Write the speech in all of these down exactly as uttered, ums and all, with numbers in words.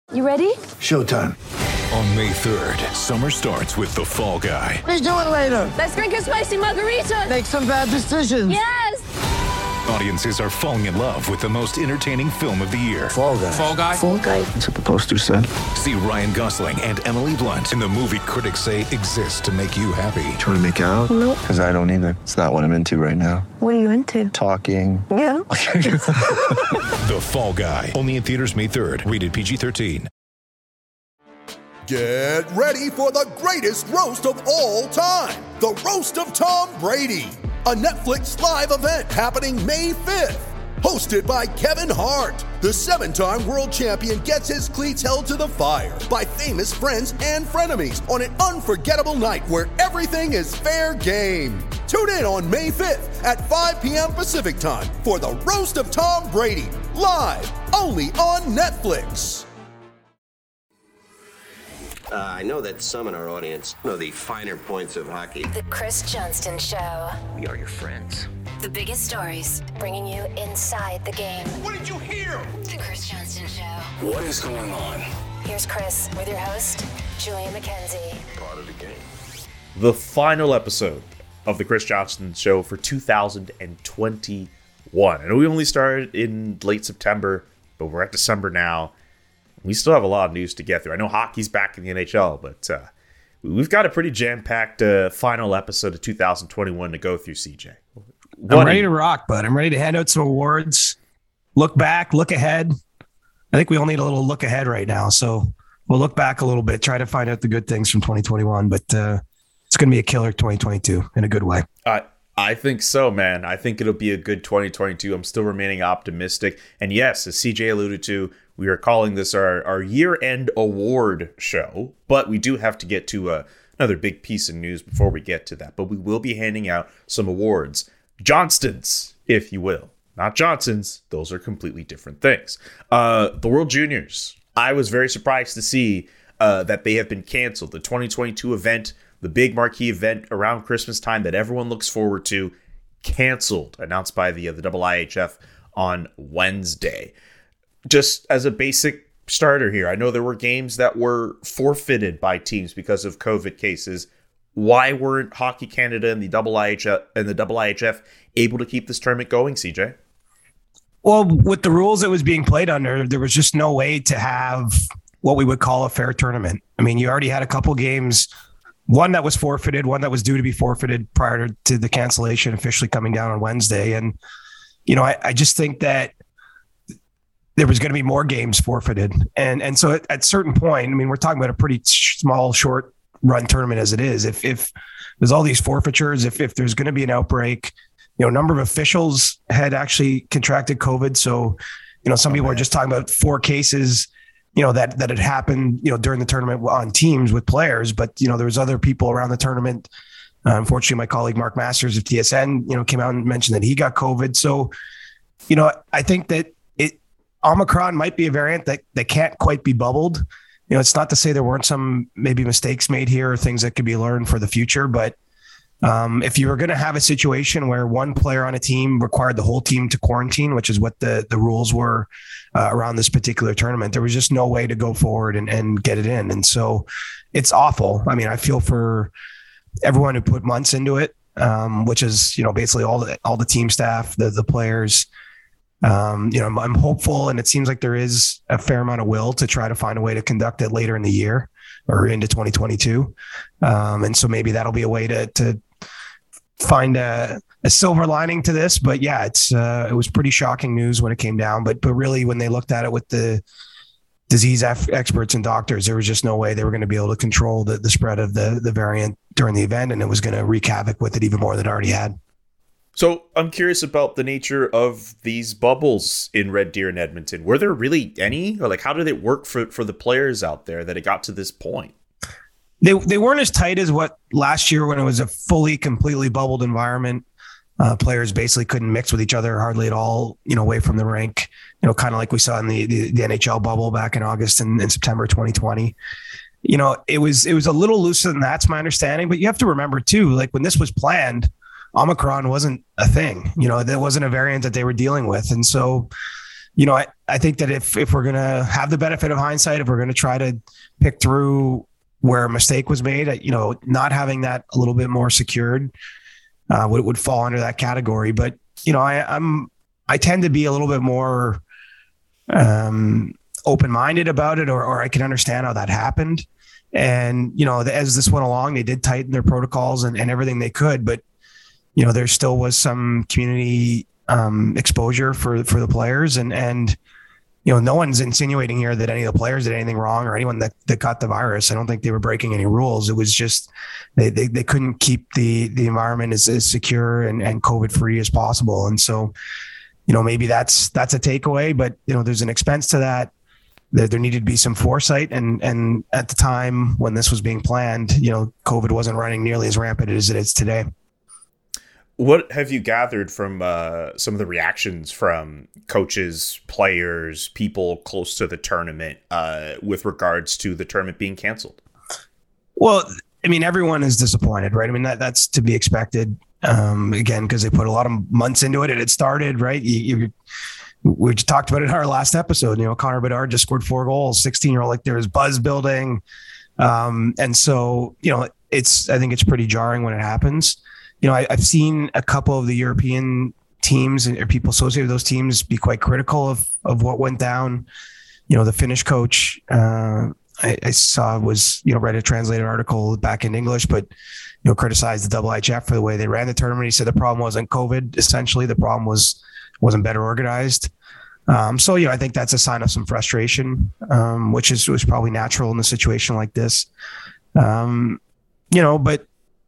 You ready? Showtime. On May third, summer starts with The Fall Guy. Let's do it later. Let's drink a spicy margarita. Make some bad decisions. Yes! Audiences are falling in love with the most entertaining film of the year. Fall Guy. Fall Guy? Fall Guy. That's what the poster said. See Ryan Gosling and Emily Blunt in the movie critics say exists to make you happy. Trying to make it out? Nope. Because I don't either. It's not what I'm into right now. What are you into? Talking. Yeah. The Fall Guy. Only in theaters May third. Rated P G thirteen. Get ready for the greatest roast of all time. The Roast of Tom Brady. A Netflix live event happening May fifth. Hosted by Kevin Hart. The seven-time world champion gets his cleats held to the fire by famous friends and frenemies on an unforgettable night where everything is fair game. Tune in on May fifth at five p.m. Pacific time for the Roast of Tom Brady. Live only on Netflix. Uh, I know that some in our audience know the finer points of hockey. The Chris Johnston Show. We are your friends. The biggest stories, bringing you inside the game. What did you hear? The Chris Johnston Show. What is going on? Here's Chris with your host, Julia McKenzie. Part of the game. The final episode of the Chris Johnston Show for two thousand twenty-one. I know we only started in late September, but we're at December now. We still have a lot of news to get through. I know hockey's back in the N H L, but uh, we've got a pretty jam-packed uh, final episode of two thousand twenty-one to go through, C J. I'm ready to rock, bud. I'm ready to hand out some awards. Look back, look ahead. I think we all need a little look ahead right now. So we'll look back a little bit, try to find out the good things from twenty twenty-one. But uh, it's going to be a killer twenty twenty-two in a good way. I I think so, man. I think it'll be a good twenty twenty-two. I'm still remaining optimistic. And yes, as C J alluded to, we are calling this our, our year-end award show. But we do have to get to uh, another big piece of news before we get to that. But we will be handing out some awards. Johnstons, if you will. Not Johnsons. Those are completely different things. Uh, the World Juniors. I was very surprised to see uh, that they have been canceled. The twenty twenty-two event, the big marquee event around Christmas time that everyone looks forward to, canceled. Announced by the, uh, the I I H F on Wednesday. Just as a basic starter here, I know there were games that were forfeited by teams because of COVID cases. Why weren't Hockey Canada and the I I H F and the I I H F able to keep this tournament going, C J? Well, with the rules it was being played under, there was just no way to have what we would call a fair tournament. I mean, you already had a couple games, one that was forfeited, one that was due to be forfeited prior to the cancellation officially coming down on Wednesday. And, you know, I, I just think that there was going to be more games forfeited. And and so at, at a certain point, I mean, we're talking about a pretty small, short run tournament as it is. If if there's all these forfeitures, if if there's going to be an outbreak, you know, a number of officials had actually contracted COVID. So, you know, some people are just talking about four cases, you know, that that had happened, you know, during the tournament on teams with players. But, you know, there was other people around the tournament. Uh, unfortunately, my colleague Mark Masters of T S N, you know, came out and mentioned that he got COVID. So, you know, I think that it Omicron might be a variant that, that can't quite be bubbled. You know, it's not to say there weren't some maybe mistakes made here or things that could be learned for the future. But um, if you were going to have a situation where one player on a team required the whole team to quarantine, which is what the, the rules were uh, around this particular tournament, there was just no way to go forward and, and get it in. And so it's awful. I mean, I feel for everyone who put months into it, um, which is, you know, basically all the, all the team staff, the, the players. Um, you know, I'm, I'm hopeful, and it seems like there is a fair amount of will to try to find a way to conduct it later in the year or into twenty twenty-two. Um, and so maybe that'll be a way to, to find a, a silver lining to this. But yeah, it's, uh, it was pretty shocking news when it came down, but, but really when they looked at it with the disease f- experts and doctors, there was just no way they were going to be able to control the, the spread of the, the variant during the event. And it was going to wreak havoc with it even more than it already had. So I'm curious about the nature of these bubbles in Red Deer and Edmonton. Were there really any? Or like, how did it work for, for the players out there that it got to this point? They they weren't as tight as what last year when it was a fully, completely bubbled environment. Uh, players basically couldn't mix with each other hardly at all, you know, away from the rink, you know, kind of like we saw in the, the, the N H L bubble back in August and, and September twenty twenty. You know, it was it was a little looser than that's my understanding. But you have to remember, too, like when this was planned, Omicron wasn't a thing. You know, there wasn't a variant that they were dealing with. And so, you know, I, I think that if, if we're going to have the benefit of hindsight, if we're going to try to pick through where a mistake was made, you know, not having that a little bit more secured uh, would, would fall under that category. But, you know, I, I'm, I tend to be a little bit more um, open-minded about it, or, or I can understand how that happened. And, you know, as this went along, they did tighten their protocols and, and everything they could, but, you know, there still was some community um, exposure for, for the players. And, and, you know, no one's insinuating here that any of the players did anything wrong or anyone that, that got the virus. I don't think they were breaking any rules. It was just, they, they, they couldn't keep the, the environment as, as secure and, and COVID free as possible. And so, you know, maybe that's, that's a takeaway, but, you know, there's an expense to that. There, there needed to be some foresight. And, and at the time when this was being planned, you know, COVID wasn't running nearly as rampant as it is today. What have you gathered from uh, some of the reactions from coaches, players, people close to the tournament uh, with regards to the tournament being canceled? Well, I mean, everyone is disappointed, right? I mean, that that's to be expected. Um, again, because they put a lot of months into it and it started, right? You, you, we just talked about it in our last episode. You know, Connor Bedard just scored four goals, sixteen year old, like there's buzz building. Um, and so, you know, it's, I think it's pretty jarring when it happens. You know, I, I've seen a couple of the European teams and or people associated with those teams be quite critical of, of what went down. You know, the Finnish coach, uh, I, I saw was, you know, read a translated article back in English, but, you know, criticized the W H F for the way they ran the tournament. He said the problem wasn't COVID. Essentially, the problem was, wasn't better organized. Um, so, you know, I think that's a sign of some frustration, um, which is was probably natural in a situation like this. Um, you know, but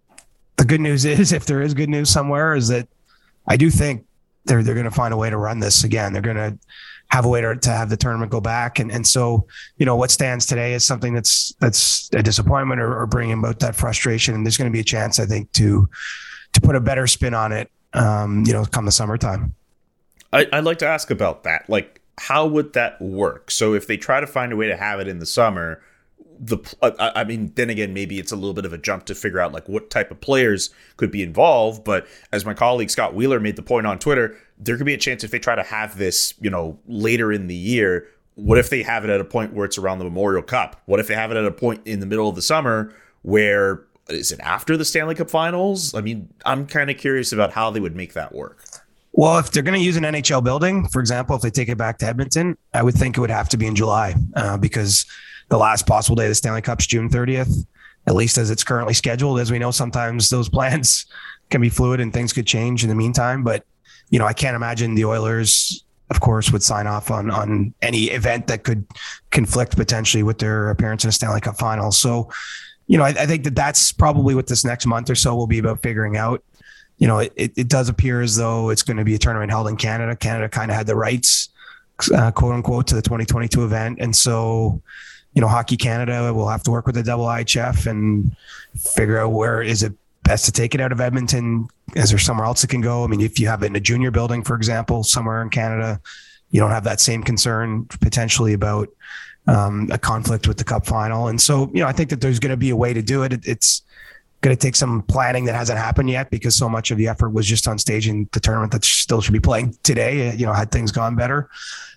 the good news is, if there is good news somewhere, is that I do think they're they're going to find a way to run this again. They're going to have a way to, to have the tournament go back. And and so, you know, what stands today is something that's that's a disappointment or, or bringing about that frustration. And there's going to be a chance, I think, to to put a better spin on it, um, you know, come the summertime. I, I'd like to ask about that. Like, how would that work? So if they try to find a way to have it in the summer, the I mean, then again, maybe it's a little bit of a jump to figure out like what type of players could be involved. But as my colleague Scott Wheeler made the point on Twitter, there could be a chance if they try to have this, you know, later in the year. What if they have it at a point where it's around the Memorial Cup? What if they have it at a point in the middle of the summer where is it after the Stanley Cup Finals? I mean, I'm kind of curious about how they would make that work. Well, if they're going to use an N H L building, for example, if they take it back to Edmonton, I would think it would have to be in July uh, because the last possible day of the Stanley Cup's June thirtieth, at least as it's currently scheduled. As we know, sometimes those plans can be fluid and things could change in the meantime. But, you know, I can't imagine the Oilers, of course, would sign off on, on any event that could conflict potentially with their appearance in a Stanley Cup Finals. So, you know, I, I think that that's probably what this next month or so will be about figuring out. You know, it, it does appear as though it's going to be a tournament held in Canada. Canada kind of had the rights, uh, quote unquote, to the twenty twenty-two event. And so, you know, Hockey Canada will have to work with the W H F and figure out where is it best to take it out of Edmonton. Is there somewhere else it can go? I mean, if you have it in a junior building, for example, somewhere in Canada, you don't have that same concern potentially about um, a conflict with the Cup final. And so, you know, I think that there's going to be a way to do it. it it's going to take some planning that hasn't happened yet because so much of the effort was just on staging the tournament that still should be playing today, you know, had things gone better.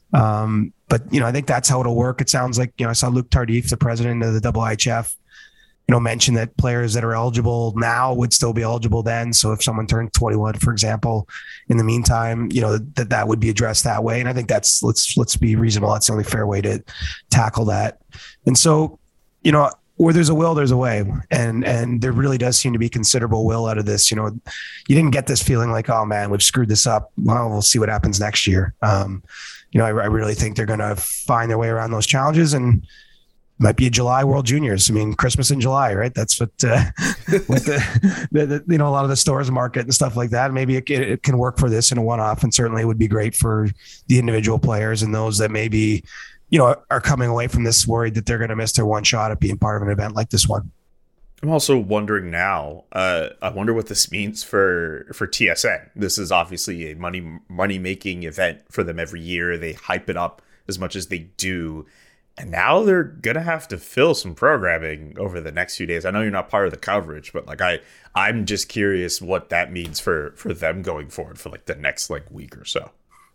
Um, but, you know, I think that's how it'll work. It sounds like, you know, I saw Luc Tardif, the president of the W H F, you know, mention that players that are eligible now would still be eligible then. So if someone turned twenty-one, for example, in the meantime, you know, that that would be addressed that way. And I think that's, let's, let's be reasonable. That's the only fair way to tackle that. And so, you know, where there's a will, there's a way. And, and there really does seem to be considerable will out of this. You know, you didn't get this feeling like, oh man, we've screwed this up. Well, we'll see what happens next year. Um, you know, I, I really think they're going to find their way around those challenges, and might be a July World Juniors. I mean, Christmas in July, right? That's what, uh, what the, the, the, you know, a lot of the stores market and stuff like that. Maybe it, it can work for this in a one-off, and certainly would be great for the individual players and those that maybe, you know, are coming away from this worried that they're going to miss their one shot at being part of an event like this one. I'm also wondering now, uh, I wonder what this means for, for T S N. This is obviously a money, money making event for them every year. They hype it up as much as they do. And now they're going to have to fill some programming over the next few days. I know you're not part of the coverage, but like I, I'm just curious what that means for, for them going forward for like the next like week or so.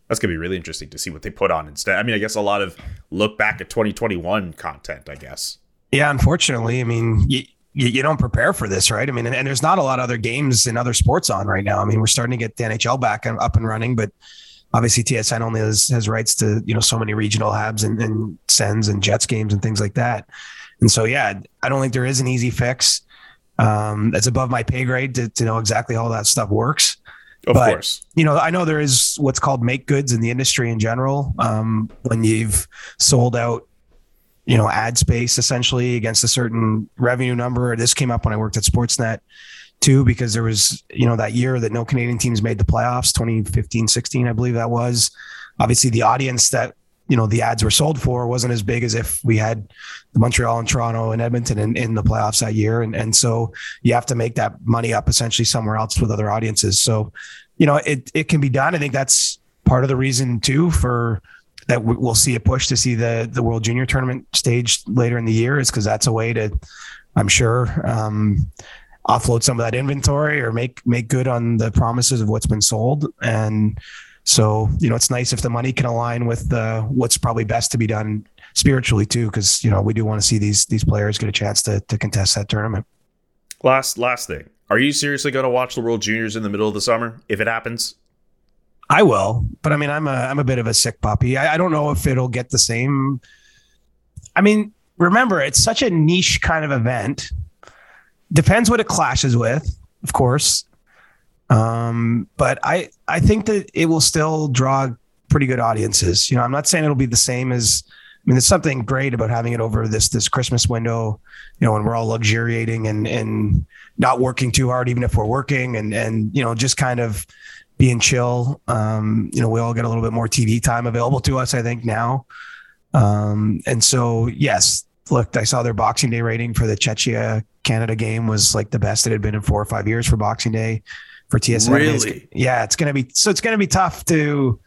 That's going to be really interesting to see what they put on instead. I mean, I guess a lot of look back at twenty twenty-one content, I guess. Yeah, unfortunately. I mean, you, you, you don't prepare for this, right? I mean, and, and there's not a lot of other games and other sports on right now. I mean, we're starting to get the N H L back and up and running, but obviously T S N only has, has rights to, you know, so many regional Habs and, and Sens and Jets games and things like that. And so, yeah, I don't think there is an easy fix. Um, it's above my pay grade to, to know exactly how that stuff works. Of but, course. You know, I know there is what's called make goods in the industry in general. Um, when you've sold out, you know, ad space essentially against a certain revenue number. This came up when I worked at Sportsnet too, because there was, you know, that year that no Canadian teams made the playoffs, twenty fifteen sixteen, I believe that was. Obviously the audience that, you know, the ads were sold for wasn't as big as if we had the Montreal and Toronto and Edmonton in, in the playoffs that year. And, and so you have to make that money up essentially somewhere else with other audiences. So, you know, it, it can be done. I think that's part of the reason too, for that we'll see a push to see the, the World Junior Tournament staged later in the year, is because that's a way to, I'm sure, um, offload some of that inventory or make, make good on the promises of what's been sold. And, So, you know, it's nice if the money can align with the, what's probably best to be done spiritually too, because, you know, we do want to see these these players get a chance to to contest that tournament. Last last thing. Are you seriously going to watch the World Juniors in the middle of the summer if it happens? I will, but I mean, I'm a I'm a bit of a sick puppy. I, I don't know if it'll get the same. I mean, remember, it's such a niche kind of event. Depends what it clashes with, of course. Um, but I, I think that it will still draw pretty good audiences. You know, I'm not saying it'll be the same as, I mean, there's something great about having it over this, this Christmas window, you know, when we're all luxuriating and, and not working too hard, even if we're working and, and, you know, just kind of being chill. Um, you know, we all get a little bit more T V time available to us, I think now. Um, and so, yes, look, I saw their Boxing Day rating for the Czechia Canada game was like the best it had been in four or five years for Boxing Day. For T S N. Really? It's, yeah, it's going to be, so it's going to be tough to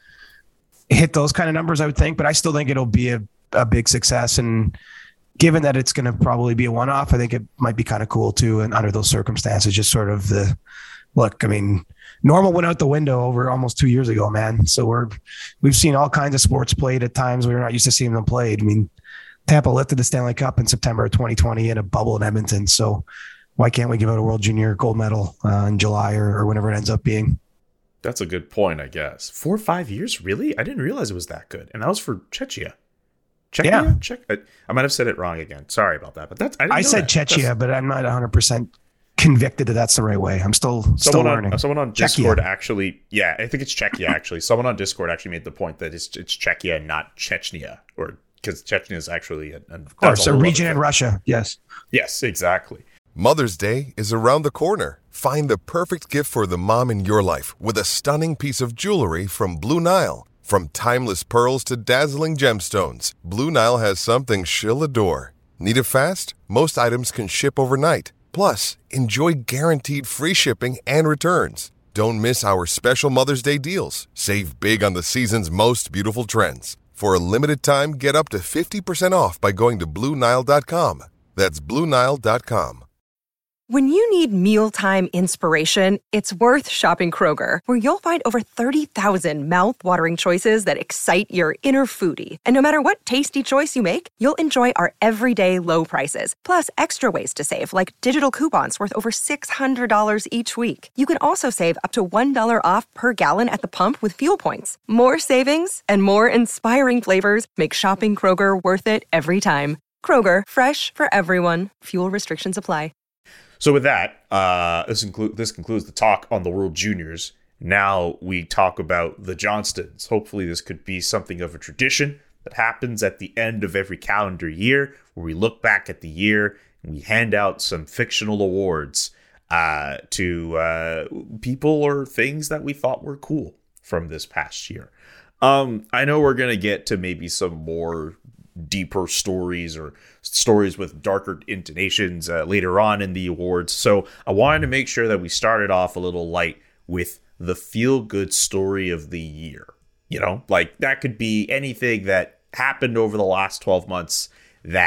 hit those kind of numbers, I would think, but I still think it'll be a, a big success. And given that it's going to probably be a one-off, I think it might be kind of cool too. And under those circumstances, just sort of the look, I mean, normal went out the window over almost two years ago, man. So we're, we've seen all kinds of sports played at times we we're not used to seeing them played. I mean, Tampa lifted the Stanley Cup in September of twenty twenty in a bubble in Edmonton. So why can't we give out a World Junior gold medal uh, in July or, or whenever it ends up being? That's a good point, I guess. Four or five years? Really? I didn't realize it was that good. And that was for Czechia. Czechia? Yeah. Czech- I, I might have said it wrong again. Sorry about that. But that's I, didn't I know said that. Czechia, That's... but I'm not one hundred percent convicted that that's the right way. I'm still still someone learning. On, someone on Discord Czechia. actually, yeah, I think it's Czechia actually. Someone on Discord actually made the point that it's, it's Czechia, not Chechnya, or because Chechnya is actually a, a, of course, a region in Russia. Yes. Yes, exactly. Mother's Day is around the corner. Find the perfect gift for the mom in your life with a stunning piece of jewelry from Blue Nile. From timeless pearls to dazzling gemstones, Blue Nile has something she'll adore. Need it fast? Most items can ship overnight. Plus, enjoy guaranteed free shipping and returns. Don't miss our special Mother's Day deals. Save big on the season's most beautiful trends. For a limited time, get up to fifty percent off by going to Blue Nile dot com. That's Blue Nile dot com. When you need mealtime inspiration, it's worth shopping Kroger, where you'll find over thirty thousand mouthwatering choices that excite your inner foodie. And no matter what tasty choice you make, you'll enjoy our everyday low prices, plus extra ways to save, like digital coupons worth over six hundred dollars each week. You can also save up to one dollar off per gallon at the pump with fuel points. More savings and more inspiring flavors make shopping Kroger worth it every time. Kroger, fresh for everyone. Fuel restrictions apply. So with that, uh, this, inclu- this concludes the talk on the World Juniors. Now we talk about the Johnstons. Hopefully this could be something of a tradition that happens at the end of every calendar year, where we look back at the year and we hand out some fictional awards uh, to uh, people or things that we thought were cool from this past year. Um, I know we're going to get to maybe some more deeper stories or stories with darker intonations uh, later on in the awards. So I wanted to make sure that we started off a little light with the feel-good story of the year. You know, like that could be anything that happened over the last twelve months that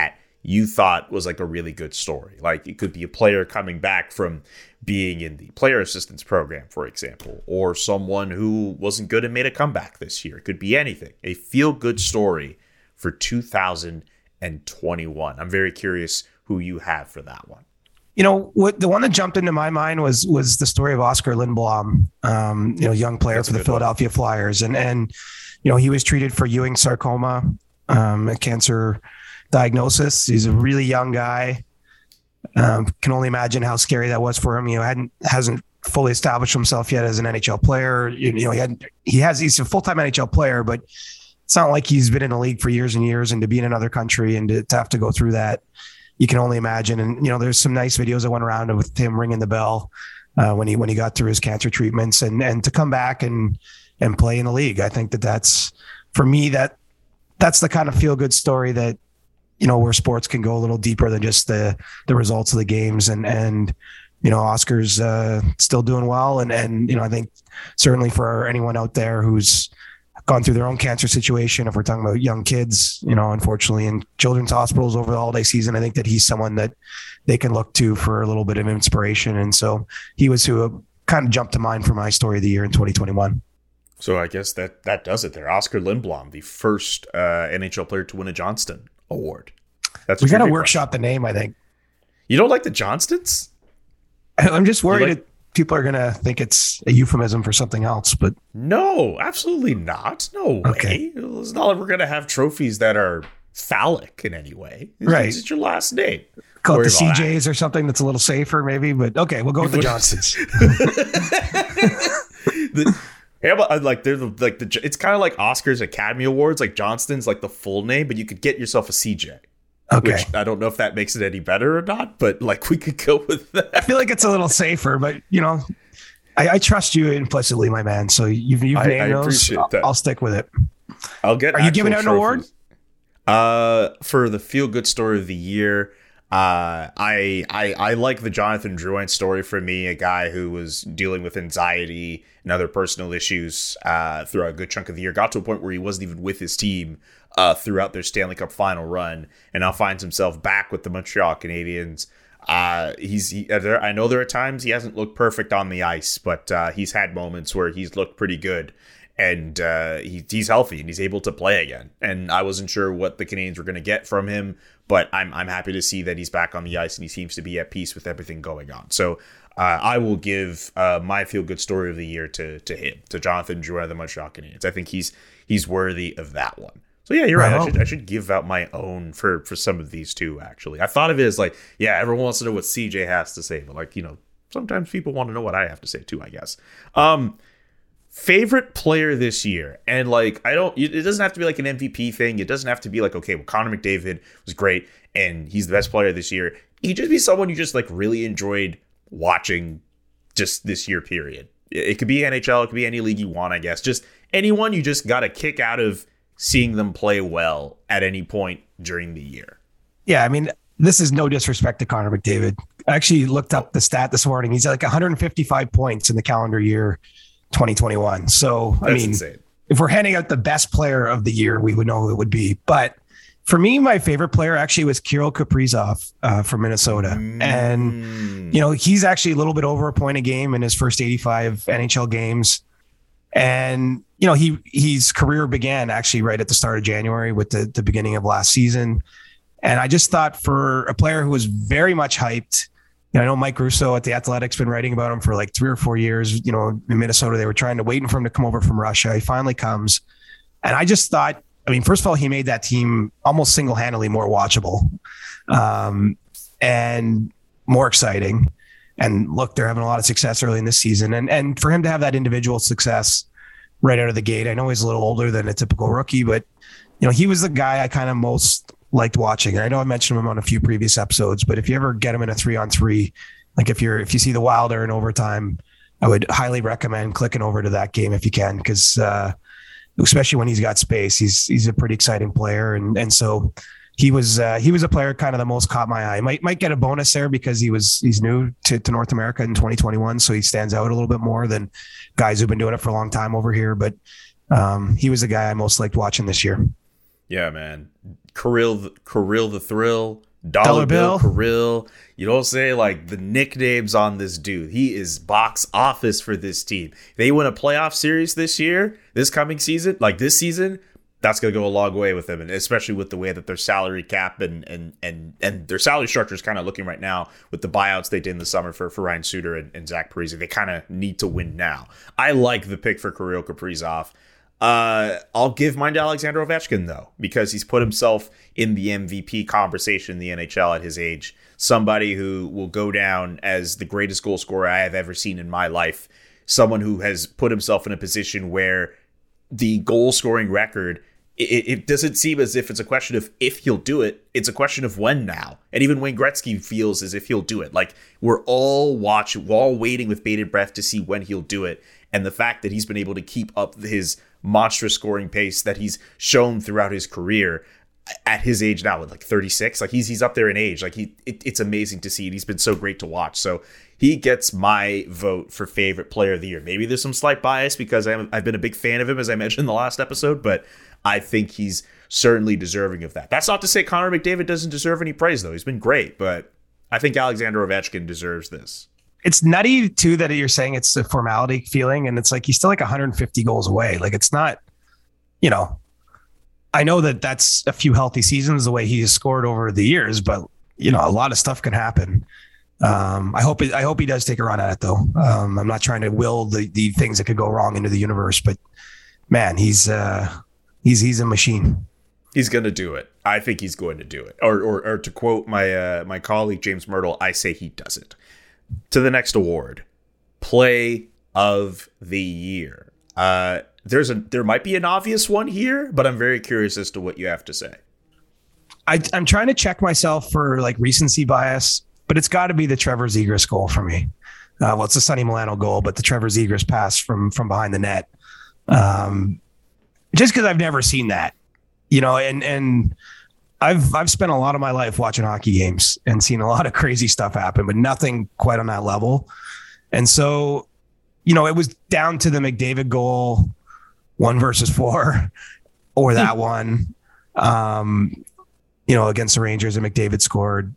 you thought was like a really good story. Like it could be a player coming back from being in the player assistance program, for example, or someone who wasn't good and made a comeback this year. It could be anything. A feel-good story for two thousand twenty-one. I'm very curious who you have for that one. You know, what the one that jumped into my mind was was the story of Oscar Lindblom, um, you know, young player That's for the Philadelphia one. Flyers. And, and, you know, he was treated for Ewing sarcoma, um, a cancer diagnosis. He's a really young guy. Um, can only imagine how scary that was for him. You know, hadn't hasn't fully established himself yet as an N H L player. You, you know, he had he has he's a full-time N H L player, but it's not like he's been in the league for years and years, and to be in another country and to, to have to go through that, you can only imagine. And, you know, there's some nice videos that went around with him ringing the bell uh, when he, when he got through his cancer treatments, and, and to come back and, and play in the league. I think that that's, for me, that that's the kind of feel good story that, you know, where sports can go a little deeper than just the, the results of the games. And, and, you know, Oscar's uh, still doing well. And, and, you know, I think certainly for anyone out there who's gone through their own cancer situation, if we're talking about young kids, you know, unfortunately in children's hospitals over the holiday season, I think that he's someone that they can look to for a little bit of inspiration. And so he was who kind of jumped to mind for my story of the year in twenty twenty-one. So I guess that, that does it there. Oscar Lindblom, the first uh, N H L player to win a Johnston Award. That's we got to workshop the name, I think. You don't like the Johnstons? I'm just worried like- that people are going to think it's a euphemism for something else, but no, absolutely not. No way. Okay. It's not like we're going to have trophies that are phallic in any way. It's, right. It's your last name. Call it the C Js or something that's a little safer maybe, but okay, we'll go with the Johnsons. the, hey, about, like they're the, like the, it's kind of like Oscars Academy Awards, like Johnston's like the full name, but you could get yourself a C J. Okay. Which I don't know if that makes it any better or not, but like we could go with that. I feel like it's a little safer, but you know, I, I trust you implicitly, my man. So you've you've named I, I those. I'll, I'll stick with it. I'll get. Are you giving out an award? Uh, for the feel good story of the year. Uh, I, I I like the Jonathan Drouin story for me, a guy who was dealing with anxiety and other personal issues uh, throughout a good chunk of the year. Got to a point where he wasn't even with his team uh, throughout their Stanley Cup final run, and now finds himself back with the Montreal Canadiens. Uh, he's he, there, I know there are times he hasn't looked perfect on the ice, but uh, he's had moments where he's looked pretty good. And uh, he, he's healthy and he's able to play again. And I wasn't sure what the Canadiens were going to get from him, but I'm I'm happy to see that he's back on the ice and he seems to be at peace with everything going on. So uh, I will give uh, my feel-good story of the year to to him, to Jonathan Drouin of the Montreal Canadiens. I think he's he's worthy of that one. So yeah, you're right. I should I should give out my own for for some of these too. Actually, I thought of it as like, yeah, everyone wants to know what C J has to say, but like, you know, sometimes people want to know what I have to say too, I guess. Um. Favorite player this year, and like I don't, it doesn't have to be like an M V P thing. It doesn't have to be like, okay, well, Connor McDavid was great and he's the best player this year. He could just be someone you just like really enjoyed watching just this year period. It could be N H L, it could be any league you want, I guess. Just anyone you just got a kick out of seeing them play well at any point during the year. Yeah, I mean, this is no disrespect to Connor McDavid. I actually looked up the stat this morning. He's at like one hundred fifty-five points in the calendar year twenty twenty-one. So, That's I mean, insane. If we're handing out the best player of the year, we would know who it would be. But for me, my favorite player actually was Kirill Kaprizov uh, from Minnesota. Mm. And, you know, he's actually a little bit over a point a game in his first eighty-five N H L games. And, you know, he his career began actually right at the start of January with the, the beginning of last season. And I just thought for a player who was very much hyped, you know, I know Mike Russo at The Athletic's been writing about him for like three or four years. You know, in Minnesota, they were trying to wait for him to come over from Russia. He finally comes. And I just thought, I mean, first of all, he made that team almost single-handedly more watchable um, and more exciting. And look, they're having a lot of success early in this season. And and for him to have that individual success right out of the gate, I know he's a little older than a typical rookie, but, you know, he was the guy I kind of most liked watching. And I know I mentioned him on a few previous episodes, but if you ever get him in a three on three, like if you're, if you see the Wilder in overtime, I would highly recommend clicking over to that game if you can. Cause, uh, especially when he's got space, he's, he's a pretty exciting player. And, and so he was, uh, he was a player kind of the most caught my eye. Might, might get a bonus there because he was, he's new to, to North America in twenty twenty-one. So he stands out a little bit more than guys who've been doing it for a long time over here. But, um, he was the guy I most liked watching this year. Yeah, man. Kirill, Kirill the Thrill, Dollar, Dollar Bill, Bill. Kirill. You know what I'm saying? Like, the nicknames on this dude. He is box office for this team. If they win a playoff series this year, this coming season, like this season, that's going to go a long way with them, and especially with the way that their salary cap and and and and their salary structure is kind of looking right now with the buyouts they did in the summer for, for Ryan Suter and, and Zach Parise. They kind of need to win now. I like the pick for Kirill Kaprizov. Uh, I'll give mine to Alexander Ovechkin, though, because he's put himself in the M V P conversation in the N H L at his age. Somebody who will go down as the greatest goal scorer I have ever seen in my life. Someone who has put himself in a position where the goal scoring record, It, it doesn't seem as if it's a question of if he'll do it. It's a question of when now. And even Wayne Gretzky feels as if he'll do it. Like, we're all watching, we're all waiting with bated breath to see when he'll do it. And the fact that he's been able to keep up his monstrous scoring pace that he's shown throughout his career at his age now, with like thirty-six, like he's he's up there in age. Like he, it, it's amazing to see. And he's been so great to watch. So he gets my vote for favorite player of the year. Maybe there's some slight bias because I'm, I've been a big fan of him, as I mentioned in the last episode, but I think he's certainly deserving of that. That's not to say Connor McDavid doesn't deserve any praise, though. He's been great, but I think Alexander Ovechkin deserves this. It's nutty, too, that you're saying it's a formality feeling, and it's like he's still like one hundred fifty goals away. Like, it's not, you know, I know that that's a few healthy seasons the way he has scored over the years, but, you know, a lot of stuff can happen. Um, I hope it, I hope he does take a run at it, though. Um, I'm not trying to will the, the things that could go wrong into the universe, but, man, he's uh, he's he's a machine. He's going to do it. I think he's going to do it. Or or, or to quote my uh, my colleague James Myrtle, I say he doesn't. To the next award, Play of the Year. Uh, there's a there might be an obvious one here, but I'm very curious as to what you have to say. I, I'm trying to check myself for like recency bias, but it's got to be the Trevor Zegras goal for me. Uh, well, it's a Sonny Milano goal, but the Trevor Zegras pass from from behind the net. Um, just because I've never seen that, you know, and and I've I've spent a lot of my life watching hockey games and seen a lot of crazy stuff happen, but nothing quite on that level. And so, you know, it was down to the McDavid goal, one versus four, or that one, um, you know, against the Rangers, and McDavid scored.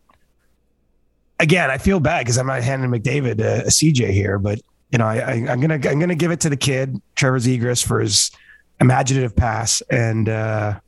Again, I feel bad because I'm not handing McDavid a, a C J here, but you know, I, I, I'm gonna I'm gonna give it to the kid Trevor Zegras for his imaginative pass, and uh,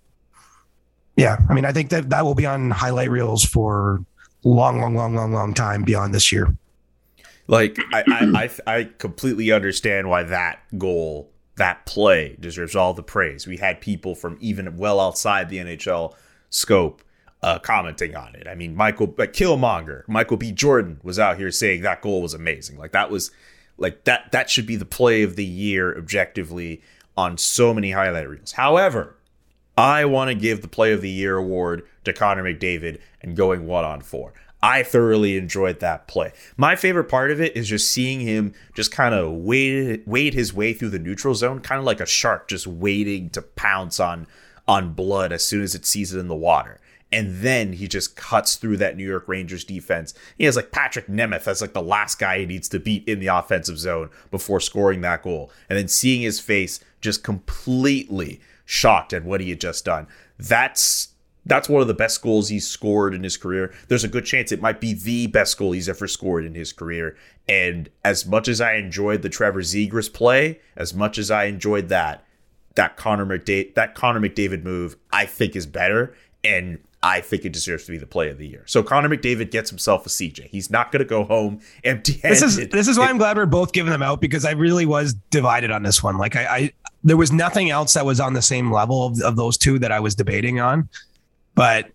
yeah, I mean, I think that that will be on highlight reels for long, long, long, long, long time beyond this year. Like, I I, I, I completely understand why that goal, that play, deserves all the praise. We had people from even well outside the N H L scope uh, commenting on it. I mean, Michael, like Killmonger, Michael B. Jordan was out here saying that goal was amazing. Like, that was, like, that that should be the play of the year objectively on so many highlight reels. However, I want to give the play of the year award to Connor McDavid and going one on four. I thoroughly enjoyed that play. My favorite part of it is just seeing him just kind of wade, wade his way through the neutral zone, kind of like a shark just waiting to pounce on, on blood as soon as it sees it in the water. And then he just cuts through that New York Rangers defense. He has like Patrick Nemeth as like the last guy he needs to beat in the offensive zone before scoring that goal. And then seeing his face just completely shocked at what he had just done. That's that's one of the best goals he's scored in his career. There's a good chance it might be the best goal he's ever scored in his career. And as much as I enjoyed the Trevor Zegras play, as much as I enjoyed that, that Connor McDavid, that Connor McDavid move, I think is better. And I think it deserves to be the play of the year. So Connor McDavid gets himself a C J. He's not going to go home empty-handed. This is this is why I'm glad we're both giving them out, because I really was divided on this one. Like I, I there was nothing else that was on the same level of, of those two that I was debating on. But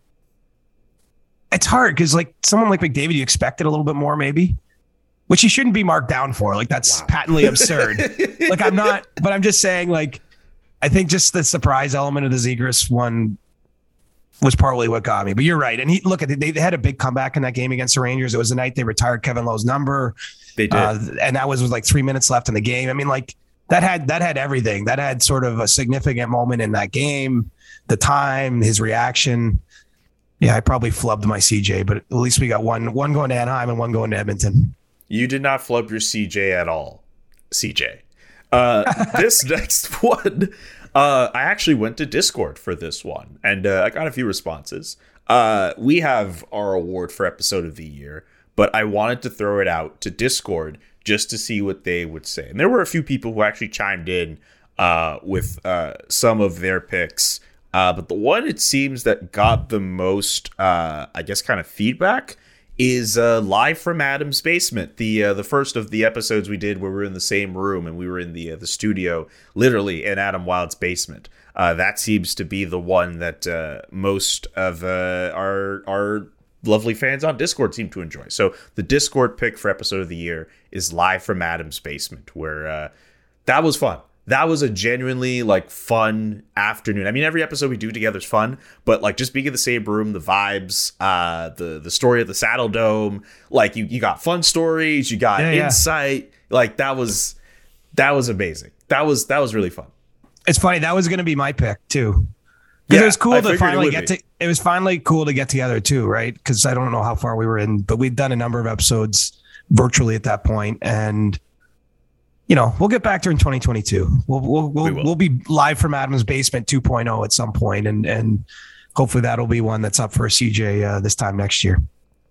it's hard because like someone like McDavid, you expected a little bit more maybe, which he shouldn't be marked down for. Like that's wow. patently absurd. Like I'm not, but I'm just saying like, I think just the surprise element of the Zegras one was partly what got me. But you're right. And he look at it, they, they had a big comeback in that game against the Rangers. It was the night they retired Kevin Lowe's number. They did. Uh, and that was with like three minutes left in the game. I mean, like that had that had everything. That had sort of a significant moment in that game. The time, his reaction. Yeah, I probably flubbed my C J, but at least we got one one going to Anaheim and one going to Edmonton. You did not flub your C J at all, C J. Uh, this next one, uh, I actually went to Discord for this one, and uh, I got a few responses. Uh, we have our award for episode of the year, but I wanted to throw it out to Discord just to see what they would say. And there were a few people who actually chimed in uh, with uh, some of their picks. Uh, but the one it seems that got the most, uh, I guess, kind of feedback is uh, Live from Adam's Basement, the uh, the first of the episodes we did where we were in the same room and we were in the uh, the studio, literally in Adam Wild's basement. Uh, that seems to be the one that uh, most of uh, our our lovely fans on Discord seem to enjoy. So the Discord pick for episode of the year is Live from Adam's Basement, where uh, that was fun. That was a genuinely like fun afternoon. I mean, every episode we do together is fun, but like just being in the same room, the vibes, uh, the the story of the Saddle Dome, like you you got fun stories, you got yeah, insight, yeah. like that was that was amazing. That was that was really fun. It's funny, that was going to be my pick too. Because Yeah, it was cool I to figured finally it would get be. to. It was finally cool to get together too, right? Because I don't know how far we were in, but we'd done a number of episodes virtually at that point, and you know, we'll get back there in twenty twenty-two. We'll we'll we'll, We we will. we'll be live from Adam's Basement two point oh at some point, and and hopefully that'll be one that's up for C J uh, this time next year.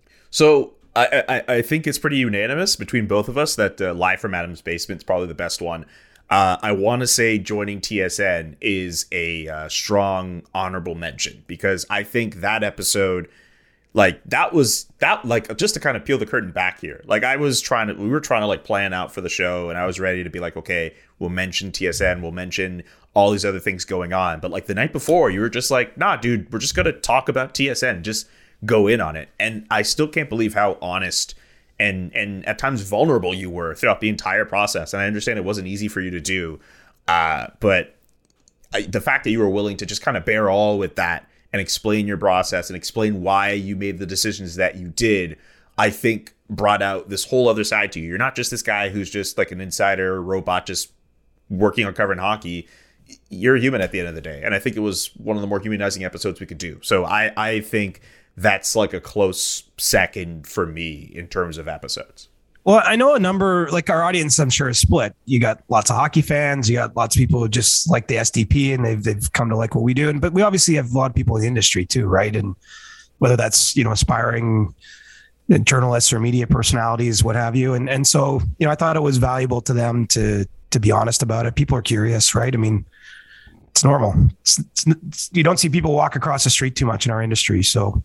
So I, I I think it's pretty unanimous between both of us that uh, Live from Adam's Basement is probably the best one. Uh, I want to say joining T S N is a uh, strong honorable mention because I think that episode, like that was that like just to kind of peel the curtain back here. Like I was trying to, we were trying to like plan out for the show, and I was ready to be like, okay, we'll mention T S N, we'll mention all these other things going on. But like the night before, you were just like, nah, dude, we're just gonna talk about T S N, just go in on it. And I still can't believe how honest and and at times vulnerable you were throughout the entire process. And I understand it wasn't easy for you to do, uh, but I, the fact that you were willing to just kind of bear all with that and explain your process and explain why you made the decisions that you did, I think brought out this whole other side to you. You're not just this guy who's just like an insider robot just working on covering hockey. You're a human at the end of the day. And I think it was one of the more humanizing episodes we could do. So I, I think that's like a close second for me in terms of episodes. Well, I know a number, like our audience, I'm sure is split. You got lots of hockey fans, you got lots of people who just like the S D P and they've they've come to like what we do. And but we obviously have a lot of people in the industry too, right? And whether that's, you know, aspiring journalists or media personalities, what have you. And and so, you know, I thought it was valuable to them to to be honest about it. People are curious, right? I mean, it's normal. It's, it's, it's, you don't see people walk across the street too much in our industry. So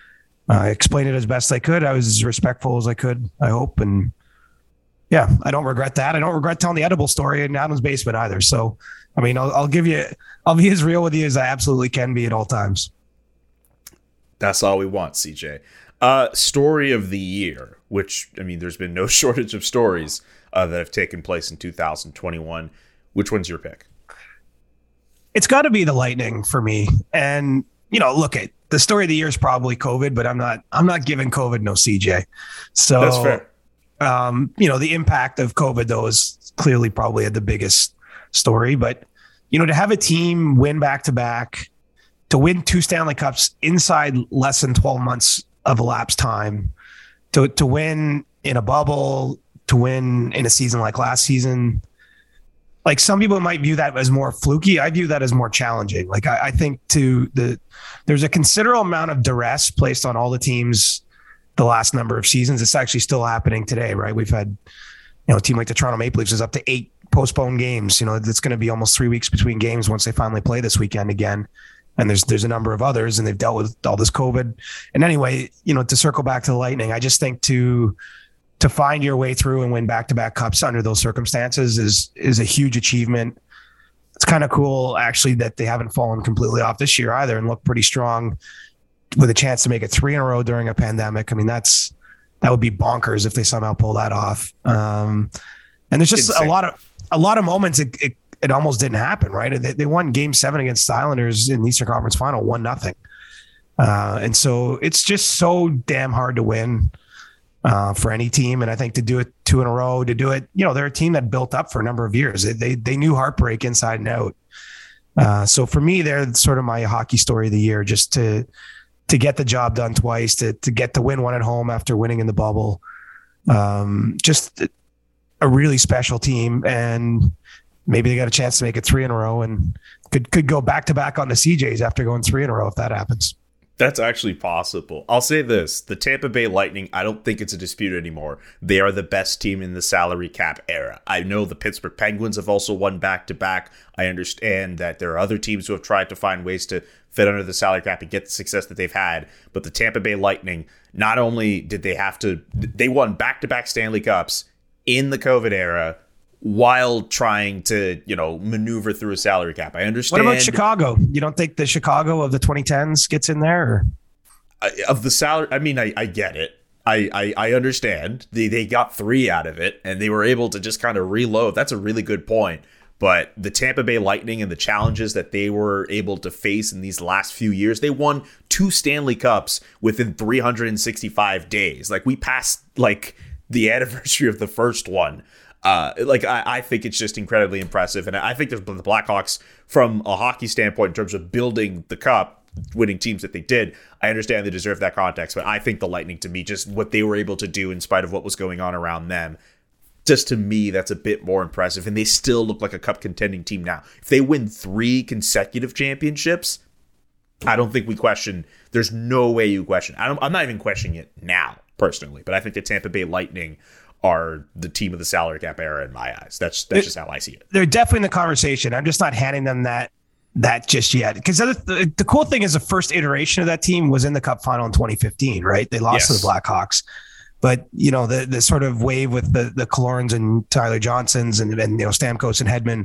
I uh, explained it as best I could. I was as respectful as I could, I hope. And yeah, I don't regret that. I don't regret telling the edible story in Adam's Basement either. So, I mean, I'll, I'll give you, I'll be as real with you as I absolutely can be at all times. That's all we want, C J. Uh, story of the year, which, I mean, there's been no shortage of stories uh, that have taken place in two thousand twenty-one. Which one's your pick? It's got to be the Lightning for me. And, you know, look at the story of the year is probably COVID, but I'm not, I'm not giving COVID no C J. So that's fair. Um, you know, the impact of COVID though is clearly probably the biggest story, but you know, to have a team win back to back, to win two Stanley Cups inside less than twelve months of elapsed time, to, to win in a bubble, to win in a season like last season, like some people might view that as more fluky. I view that as more challenging. Like I, I think to the, there's a considerable amount of duress placed on all the teams the last number of seasons. It's actually still happening today, right? We've had, you know, a team like the Toronto Maple Leafs is up to eight postponed games. You know, it's going to be almost three weeks between games once they finally play this weekend again. And there's there's a number of others, and they've dealt with all this COVID. And anyway, you know, to circle back to the Lightning, I just think to to find your way through and win back-to-back cups under those circumstances is is a huge achievement. It's kind of cool, actually, that they haven't fallen completely off this year either and look pretty strong with a chance to make it three in a row during a pandemic. I mean, that's that would be bonkers if they somehow pull that off. Um, and there's just Insane. a lot of a lot of moments it, it it almost didn't happen, right? They, they won Game Seven against the Islanders in the Eastern Conference Final, one nothing. Uh, and so it's just so damn hard to win uh, for any team. And I think to do it two in a row, to do it, you know, they're a team that built up for a number of years. They they, they knew heartbreak inside and out. Uh, so for me, they're sort of my hockey story of the year, just to to get the job done twice, to to get to win one at home after winning in the bubble. Um, just a really special team, and maybe they got a chance to make it three in a row and could could go back to back on the C Js after going three in a row if that happens. That's actually possible. I'll say this. The Tampa Bay Lightning, I don't think it's a dispute anymore. They are the best team in the salary cap era. I know the Pittsburgh Penguins have also won back-to-back. I understand that there are other teams who have tried to find ways to fit under the salary cap and get the success that they've had. But the Tampa Bay Lightning, not only did they have to, they won back-to-back Stanley Cups in the COVID era while trying to, you know, maneuver through a salary cap. I understand. What about Chicago? You don't think the Chicago of the twenty tens gets in there? Or? I, of the salary, I mean, I, I get it. I, I, I understand. They, they got three out of it, and they were able to just kind of reload. That's a really good point. But the Tampa Bay Lightning and the challenges that they were able to face in these last few years, they won two Stanley Cups within three hundred sixty-five days. Like, we passed, like, the anniversary of the first one. Uh, like, I, I think it's just incredibly impressive. And I think there's the Blackhawks, from a hockey standpoint, in terms of building the cup, winning teams that they did, I understand they deserve that context. But I think the Lightning, to me, just what they were able to do in spite of what was going on around them, just to me, that's a bit more impressive. And they still look like a cup contending team now. If they win three consecutive championships, I don't think we question. There's no way you question. I don't, I'm not even questioning it now, personally. But I think the Tampa Bay Lightning are the team of the salary cap era in my eyes. That's that's just how I see it. They're definitely in the conversation. I'm just not handing them that that just yet. Because the, the cool thing is the first iteration of that team was in the Cup final in twenty fifteen, right? They lost yes. to the Blackhawks. But, you know, the the sort of wave with the the Killorns and Tyler Johnsons and, and you know, Stamkos and Hedman,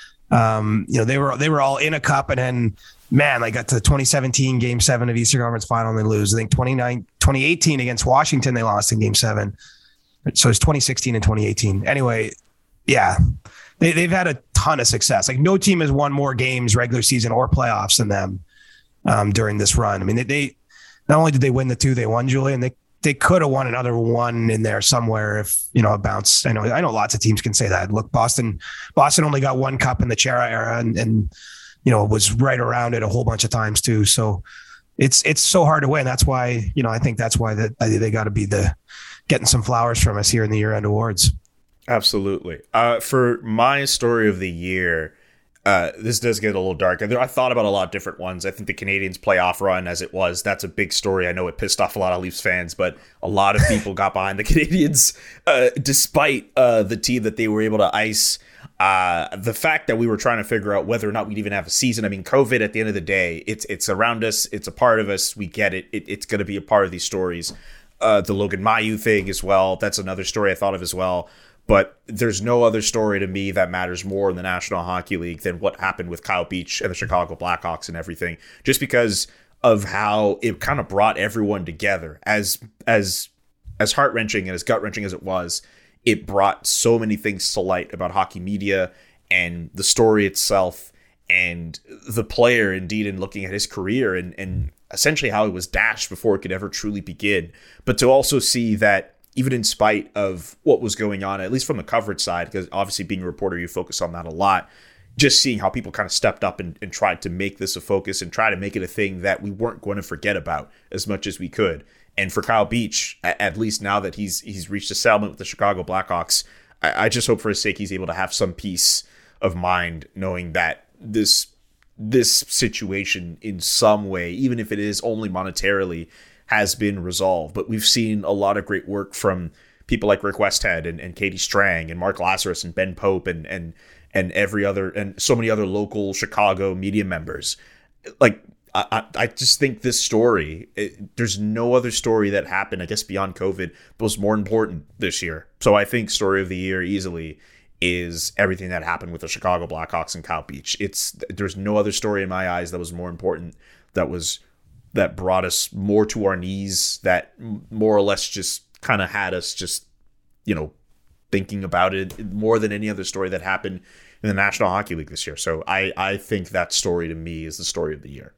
um, you know, they were they were all in a cup, and then, man, they got to the twenty seventeen game seven of Eastern Conference final and they lose. I think twenty eighteen against Washington, they lost in game seven. So it's twenty sixteen and twenty eighteen. Anyway, yeah, they, they've had a ton of success. Like, no team has won more games, regular season or playoffs, than them um, during this run. I mean, they, they not only did they win the two they won, Julian, they they could have won another one in there somewhere if, you know, a bounce. I know I know lots of teams can say that. Look, Boston Boston only got one cup in the Chara era, and, and you know, was right around it a whole bunch of times too. So it's it's so hard to win. That's why, you know, I think that's why that they, they got to be the getting some flowers from us here in the year-end awards. Absolutely. Uh, for my story of the year, uh, this does get a little dark. I thought about a lot of different ones. I think the Canadiens playoff run, as it was, that's a big story. I know it pissed off a lot of Leafs fans, but a lot of people got behind the Canadiens, uh, despite uh, the team that they were able to ice. Uh, the fact that we were trying to figure out whether or not we'd even have a season. I mean, COVID, at the end of the day, it's it's around us. It's a part of us. We get it. it it's going to be a part of these stories. Uh, the Logan Mailloux thing as well. That's another story I thought of as well. But there's no other story to me that matters more in the National Hockey League than what happened with Kyle Beach and the Chicago Blackhawks and everything. Just because of how it kind of brought everyone together. As as as heart-wrenching and as gut-wrenching as it was, it brought so many things to light about hockey media and the story itself and the player, indeed, in looking at his career and and essentially how it was dashed before it could ever truly begin. But to also see that even in spite of what was going on, at least from the coverage side, because obviously being a reporter, you focus on that a lot, just seeing how people kind of stepped up and, and tried to make this a focus and try to make it a thing that we weren't going to forget about as much as we could. And for Kyle Beach, at least now that he's he's reached a settlement with the Chicago Blackhawks, I, I just hope for his sake he's able to have some peace of mind knowing that this this situation in some way, even if it is only monetarily, has been resolved. But we've seen a lot of great work from people like Rick Westhead and, and Katie Strang and Mark Lazarus and Ben Pope and and and every other and so many other local Chicago media members. Like, I, I just think this story, it, there's no other story that happened, I guess, beyond COVID, that was more important this year. So I think story of the year easily is everything that happened with the Chicago Blackhawks and Kyle Beach. It's there's no other story in my eyes that was more important, that was that brought us more to our knees, that more or less just kind of had us just, you know, thinking about it more than any other story that happened in the National Hockey League this year. So I, I think that story to me is the story of the year.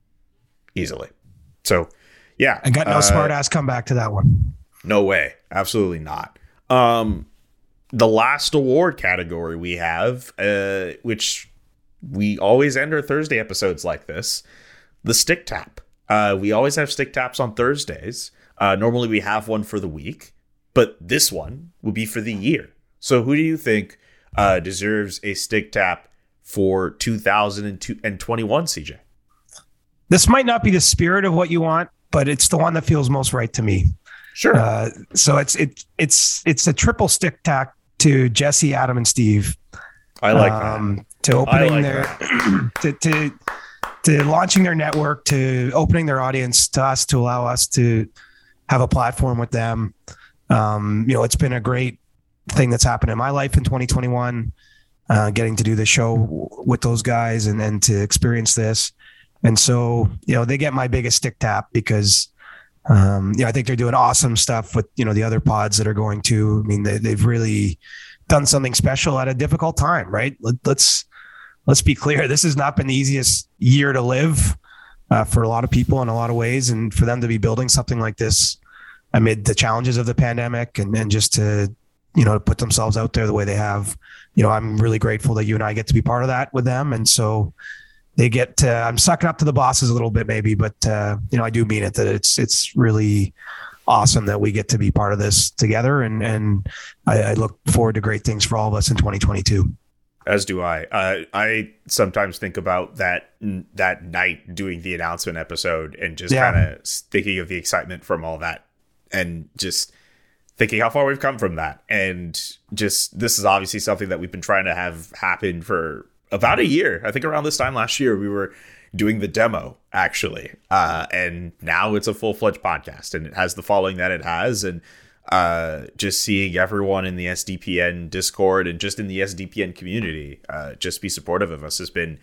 Easily. So, yeah. I got no uh, smart ass comeback to that one. No way. Absolutely not. Um, the last award category we have, uh, which we always end our Thursday episodes like this, the Stick Tap. Uh, we always have Stick Taps on Thursdays. Uh, normally we have one for the week, but this one will be for the year. So who do you think uh, deserves a Stick Tap for two thousand twenty-one, C J? this might not be the spirit of what you want, but it's the one that feels most right to me. Sure. Uh, so it's it it's it's a triple stick tack to Jesse, Adam, and Steve. I like um, that. To opening like their to, to to launching their network, to opening their audience to us, to allow us to have a platform with them. Um, you know, it's been a great thing that's happened in my life in twenty twenty-one, uh, getting to do the show with those guys and and to experience this. And so, you know, they get my biggest stick tap because, um, you know, I think they're doing awesome stuff with, you know, the other pods that are going to. I mean, they, they've really done something special at a difficult time, right? Let, let's let's be clear. This has not been the easiest year to live uh, for a lot of people in a lot of ways, and for them to be building something like this amid the challenges of the pandemic, and, and just to, you know, put themselves out there the way they have. You know, I'm really grateful that you and I get to be part of that with them, and so. They get, uh, I'm sucking up to the bosses a little bit maybe, but, uh, you know, I do mean it, that it's, it's really awesome that we get to be part of this together. And, and I, I look forward to great things for all of us in twenty twenty-two. As do I. Uh, I sometimes think about that, that night doing the announcement episode and just yeah. kind of thinking of the excitement from all that and just thinking how far we've come from that. And just, this is obviously something that we've been trying to have happen for about a year. I think around this time last year, we were doing the demo, actually. Uh, and now it's a full-fledged podcast, and it has the following that it has. And uh, just seeing everyone in the S D P N Discord and just in the S D P N community uh, just be supportive of us has been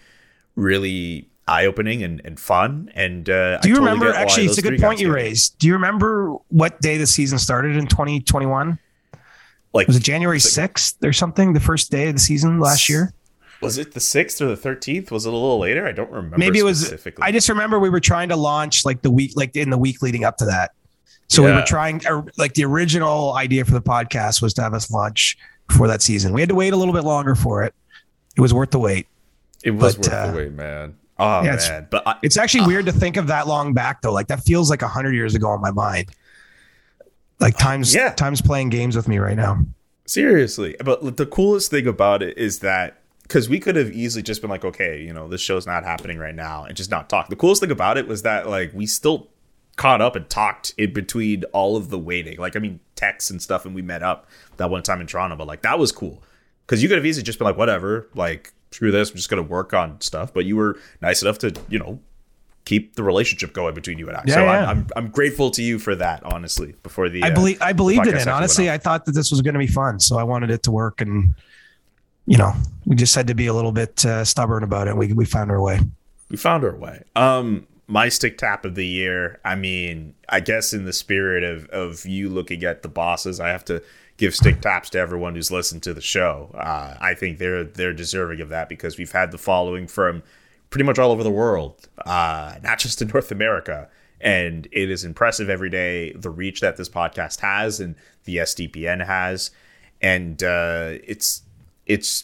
really eye-opening and, and fun. And uh, do you I totally remember, actually, it's a good point you raised. Do you remember what day the season started in twenty twenty-one? Like, was it January sixth or something, the first day of the season last year? Was it the sixth or the thirteenth? Was it a little later? I don't remember. Maybe it was. I just remember we were trying to launch like the week, like in the week leading up to that. So yeah. we were trying, like the original idea for the podcast was to have us launch before that season. We had to wait a little bit longer for it. It was worth the wait. It was but, worth uh, the wait, man. Oh yeah, man. It's, but I, it's actually uh, weird to think of that long back though. Like that feels like a hundred years ago in my mind. Like time's yeah. time's playing games with me right now. Seriously. But the coolest thing about it is that, because we could have easily just been like, okay, you know, this show's not happening right now and just not talk. The coolest thing about it was that, like, we still caught up and talked in between all of the waiting. Like, I mean, texts and stuff, and we met up that one time in Toronto. But, like, that was cool. Because you could have easily just been like, whatever, like, screw this, I'm just going to work on stuff. But you were nice enough to, you know, keep the relationship going between you and I. Yeah, so yeah. I'm, I'm I'm grateful to you for that, honestly, before the I believe uh, I believed it in. Honestly, I thought that this was going to be fun. So I wanted it to work, and you know, we just had to be a little bit uh, stubborn about it. We we found our way. We found our way. Um, my stick tap of the year. I mean, I guess in the spirit of of you looking at the bosses, I have to give stick taps to everyone who's listened to the show. Uh, I think they're they're deserving of that because we've had the following from pretty much all over the world, uh, not just in North America. And it is impressive every day, the reach that this podcast has and the S D P N has. And uh, it's it's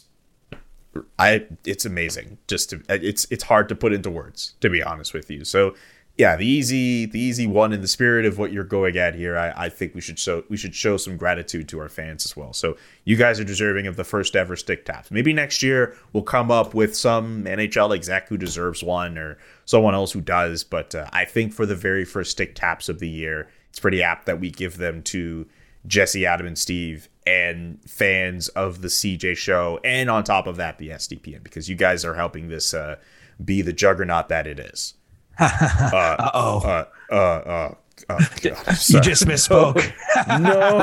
I it's amazing. Just to, it's it's hard to put into words, to be honest with you. So yeah, the easy the easy one in the spirit of what you're going at here, I, I think we should show we should show some gratitude to our fans as well. So you guys are deserving of the first ever stick taps. Maybe next year we'll come up with some N H L exec who deserves one or someone else who does. But uh, I think for the very first stick taps of the year, it's pretty apt that we give them to Jesse, Adam, and Steve, and fans of the C J show, and on top of that, the S D P N, because you guys are helping this uh, be the juggernaut that it is. uh, Uh-oh. Uh, uh, uh, oh, God, you just misspoke. no,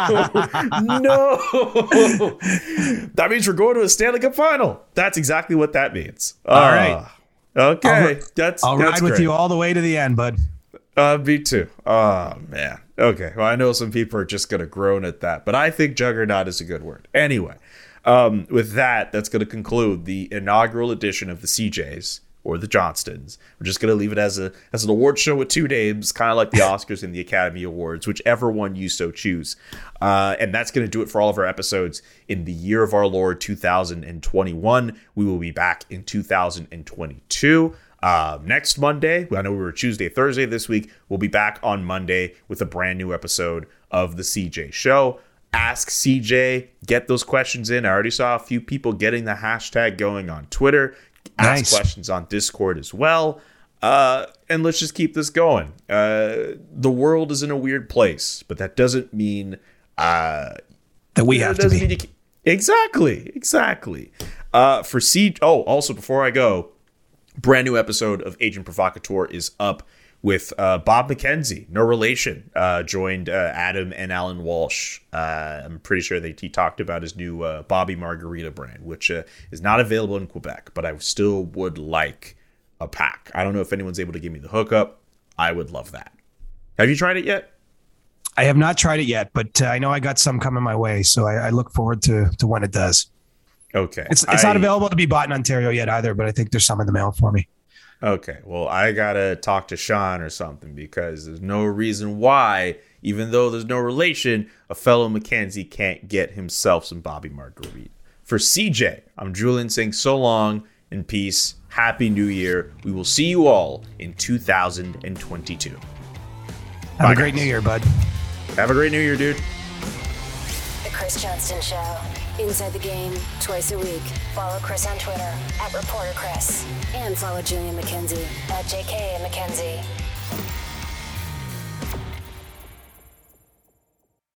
no. That means we're going to a Stanley Cup final. That's exactly what that means. All uh, right. Okay. I'll, that's I'll that's ride with great. you all the way to the end, bud. Uh, me too. Oh, man. Okay. Well, I know some people are just going to groan at that, but I think juggernaut is a good word. Anyway, um, with that, that's going to conclude the inaugural edition of the C Js. Or the Johnstons. We're just going to leave it as a as an award show with two names, kind of like the Oscars and the Academy Awards, whichever one you so choose. Uh, and that's going to do it for all of our episodes in the year of our Lord two thousand twenty-one. We will be back in two thousand twenty-two. Uh, next Monday, I know we were Tuesday, Thursday this week. We'll be back on Monday with a brand new episode of the C J Show. Ask C J, get those questions in. I already saw a few people getting the hashtag going on Twitter. Ask nice. questions on Discord as well. Uh, and let's just keep this going. Uh, the world is in a weird place, but that doesn't mean uh, that we have to be. To keep... Exactly, exactly. Uh, for C. Oh, also before I go, brand new episode of Agent Provocateur is up with uh, Bob McKenzie, no relation, uh, joined uh, Adam and Alan Walsh. Uh, I'm pretty sure that he talked about his new uh, Bobby Margarita brand, which uh, is not available in Quebec, but I still would like a pack. I don't know if anyone's able to give me the hookup. I would love that. Have you tried it yet? I have not tried it yet, but uh, I know I got some coming my way, so I, I look forward to to when it does. Okay. It's it's I, not available to be bought in Ontario yet either, but I think there's some in the mail for me. Okay. Well, I got to talk to Sean or something because there's no reason why, even though there's no relation, a fellow McKenzie can't get himself some Bobby Margarita. For C J, I'm Julian saying so long and peace. Happy New Year. We will see you all in two thousand twenty-two. Have Bye, a great guys. New Year, bud. Have a great New Year, dude. The Chris Johnston Show. Inside the Game, twice a week. Follow Chris on Twitter, at Reporter Chris. And follow Julian McKenzie, at J K McKenzie.